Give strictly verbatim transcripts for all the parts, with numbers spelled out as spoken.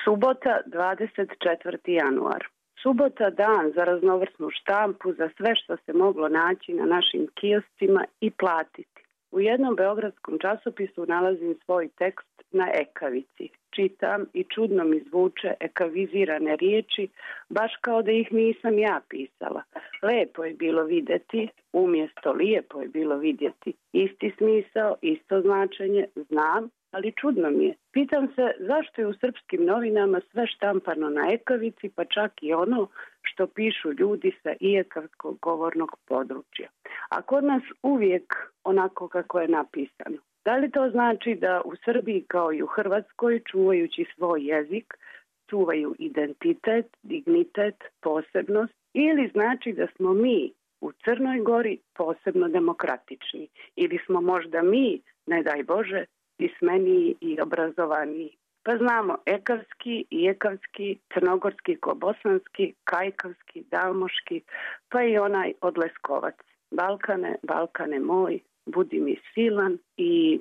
Subota, dvadeset četvrti januar. Subota, dan za raznovrsnu štampu, za sve što se moglo naći na našim kioscima i platiti. U jednom beogradskom časopisu nalazim svoj tekst na ekavici. Čitam i čudno mi zvuče ekavizirane riječi, baš kao da ih nisam ja pisala. Lepo je bilo vidjeti, umjesto lijepo je bilo vidjeti. Isti smisao, isto značenje, znam, ali čudno mi je. Pitam se zašto je u srpskim novinama sve štampano na ekavici, pa čak i ono što pišu ljudi sa ijekavskog govornog područja. A kod nas uvijek onako kako je napisano. Da li to znači da u Srbiji kao i u Hrvatskoj, čuvajući svoj jezik, čuvaju identitet, dignitet, posebnost, ili znači da smo mi u Crnoj Gori posebno demokratični, ili smo možda mi, ne daj Bože, pismeniji i obrazovaniji. Pa znamo ekavski, jekavski, crnogorski ko bosanski, kajkavski, dalmoški, pa i onaj od Leskovac. Balkane, Balkane moj, budi mi silan i...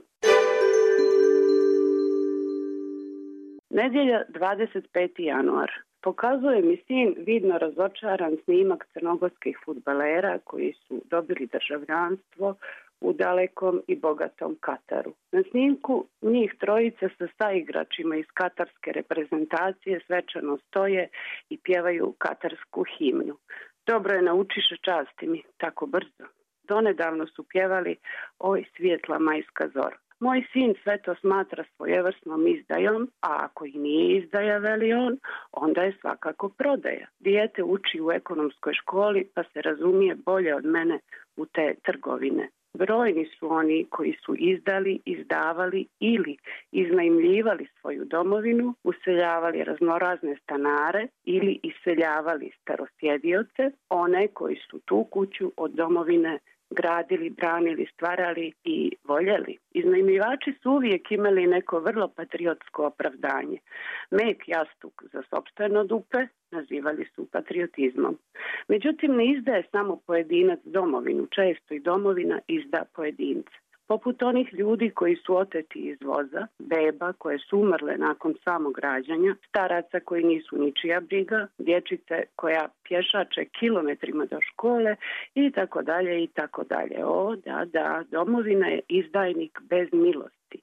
Nedjelja, dvadeset peti januar. Pokazuje mi sin vidno razočaran snimak crnogorskih fudbalera koji su dobili državljanstvo u dalekom i bogatom Kataru. Na snimku njih trojica sa saigračima iz katarske reprezentacije svečano stoje i pjevaju katarsku himnu. Dobro je, naučiše, časti mi, tako brzo. Donedavno su pjevali Oj svijetla majska zora. Moj sin sve to smatra svojevrsnom izdajom, a ako i nije izdaja, veli on, onda je svakako prodaja. Dijete uči u ekonomskoj školi, pa se razumije bolje od mene u te trgovine. Brojni su oni koji su izdali, izdavali ili iznajmljivali svoju domovinu, useljavali raznorazne stanare ili iseljavali starosjedioce, one koji su tu kuću od domovine gradili, branili, stvarali i voljeli. Iznajmljivači su uvijek imali neko vrlo patriotsko opravdanje. Mek jastuk za sopstveno dupe nazivali su patriotizmom. Međutim, ne izdaje samo pojedinac domovinu, često i domovina izda pojedince. Poput onih ljudi koji su oteti iz voza, beba koje su umrle nakon samog rađanja, staraca koji nisu ničija briga, dječice koja pješače kilometrima do škole i tako dalje i tako dalje. O, da, da, domovina je izdajnik bez milosti.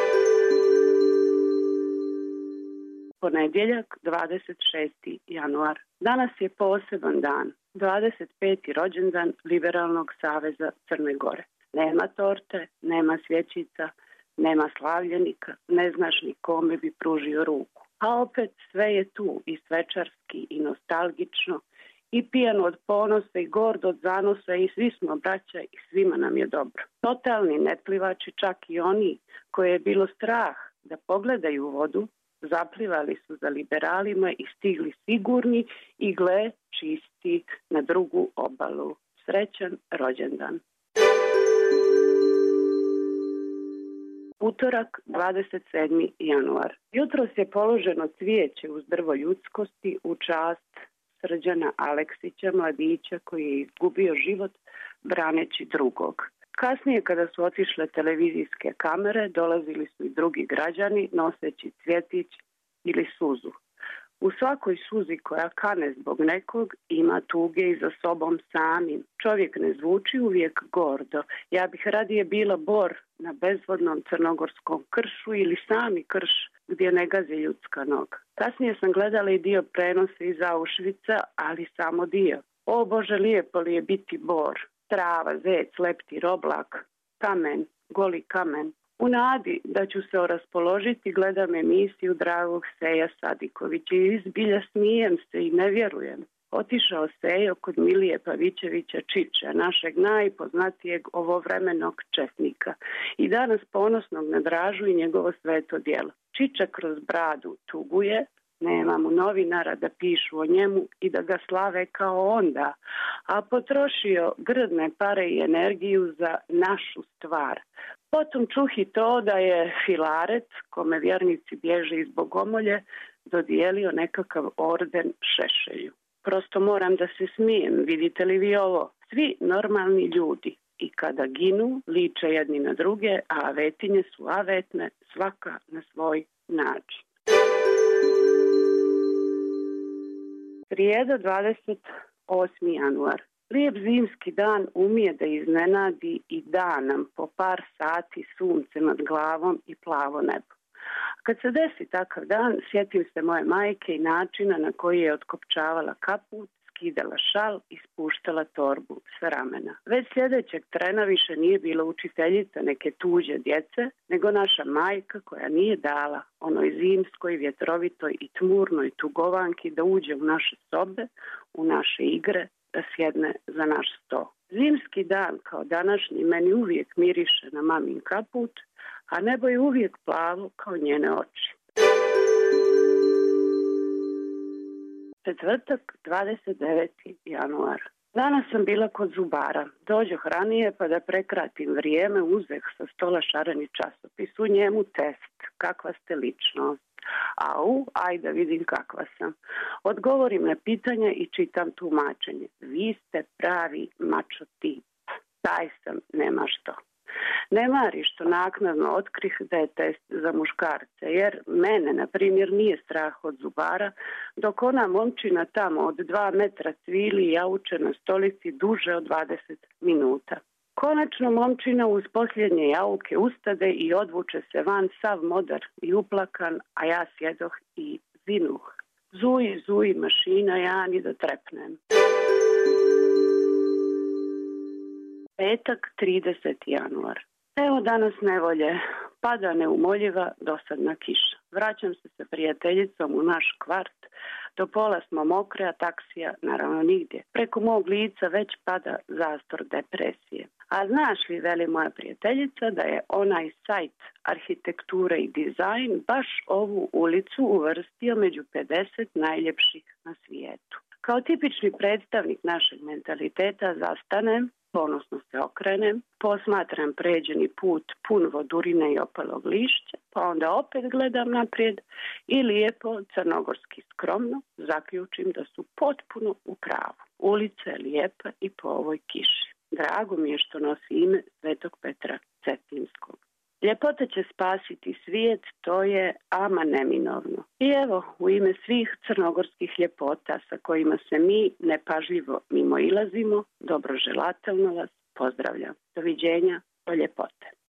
Ponedjeljak, dvadeset šesti januar. Danas je poseban dan, dvadeset peti rođendan Liberalnog saveza Crne Gore. Nema torte, nema svjećica, nema slavljenika, ne znaš ni kome bi pružio ruku. A opet sve je tu i svečarski i nostalgično i pijano od ponosa i gordo od zanosa i svi smo braća i svima nam je dobro. Totalni neplivači, čak i oni koje je bilo strah da pogledaju vodu, zaplivali su za liberalima i stigli sigurni i gle čisti na drugu obalu. Srećan rođendan. Utorak, dvadeset sedmi januar. Jutros je položeno cvijeće uz drvo ljudskosti u čast Srđana Aleksića, mladića koji je izgubio život braneći drugog. Kasnije, kada su otišle televizijske kamere, dolazili su i drugi građani noseći cvjetić ili suzu. U svakoj suzi koja kane zbog nekog ima tuge i za sobom samim. Čovjek ne zvuči uvijek gordo. Ja bih radije bila bor na bezvodnom crnogorskom kršu ili sami krš gdje ne gazi ljudska noga. Kasnije sam gledala i dio prenosa iz Auschwitza, ali samo dio. O Bože, lijepo li je biti bor. Trava, zec, leptir, oblak, kamen, goli kamen. U nadi da ću se oraspoložiti gledam emisiju dragog Seja Sadikovića i izbilja smijem se i ne vjerujem. Otišao Sejo kod Milije Pavićevića Čiča, našeg najpoznatijeg ovovremenog četnika, i danas ponosnog nadražu i njegovo sveto djelo. Čiča kroz bradu tuguje, nema mu novinara da pišu o njemu i da ga slave kao onda, a potrošio grdne pare i energiju za našu stvar. Potom čuh i to da je Filaret, kome vjernici bježe iz Bogomolje, dodijelio nekakav orden Šešelju. Prosto moram da se smijem, vidite li vi ovo? Svi normalni ljudi i kada ginu liče jedni na druge, a avetinje su avetne, svaka na svoj način. Srijeda, dvadeset osmi januar. Lijep zimski dan umije da iznenadi i da nam po par sati sunce nad glavom i plavo nebo. Kad se desi takav dan, sjetim se moje majke i načina na koji je otkopčavala kaput, skidala šal i spuštala torbu sa ramena. Već sljedećeg trena više nije bila učiteljica neke tuđe djece, nego naša majka koja nije dala onoj zimskoj, vjetrovitoj i tmurnoj tugovanki da uđe u naše sobe, u naše igre, da sjedne za naš sto. Zimski dan kao današnji meni uvijek miriše na mamin kaput, a nebo je uvijek plavo kao njene oči. Četvrtak, dvadeset deveti januar. Danas sam bila kod zubara. Dođoh ranije pa da prekratim vrijeme, uzeh sa stola šareni časopis. U njemu test. Kakva ste ličnost? Au, ajde vidim kakva sam. Odgovorim na pitanja i čitam tumačenje. Vi ste pravi mačo tip. Taj sam, nema što. Ne mari što naknadno otkrih da je test za muškarce, jer mene, na primjer, nije strah od zubara, dok ona momčina tamo od dva metra cvili i jauče na stolici duže od dvadeset minuta. Konačno momčina uz posljednje jauke ustade i odvuče se van sav modar i uplakan, a ja sjedoh i zinuh. Zuji, zuji mašina, ja ni da trepnem. Petak, trideseti januar. Evo danas nevolje. Pada neumoljiva dosadna kiša. Vraćam se sa prijateljicom u naš kvart. Do pola smo mokre, a taksija naravno nigdje. Preko mog lica već pada zastor depresije. A znaš li, veli moja prijateljica, da je onaj sajt arhitekture i dizajn baš ovu ulicu uvrstio među pedeset najljepših na svijetu. Kao tipični predstavnik našeg mentaliteta zastanem, ponosno se okrenem, posmatram pređeni put pun vodurine i opalog lišća, pa onda opet gledam naprijed i lijepo, crnogorski skromno, zaključim da su potpuno u pravu. Ulica je lijepa i po ovoj kiši. Drago mi je što nosi ime Svetog Petra Cetinskog. Ljepota će spasiti svijet, to je ama neminovno. I evo, u ime svih crnogorskih ljepota sa kojima se mi nepažljivo mimoilazimo, dobroželatelno vas pozdravljam. Doviđenja, do ljepote.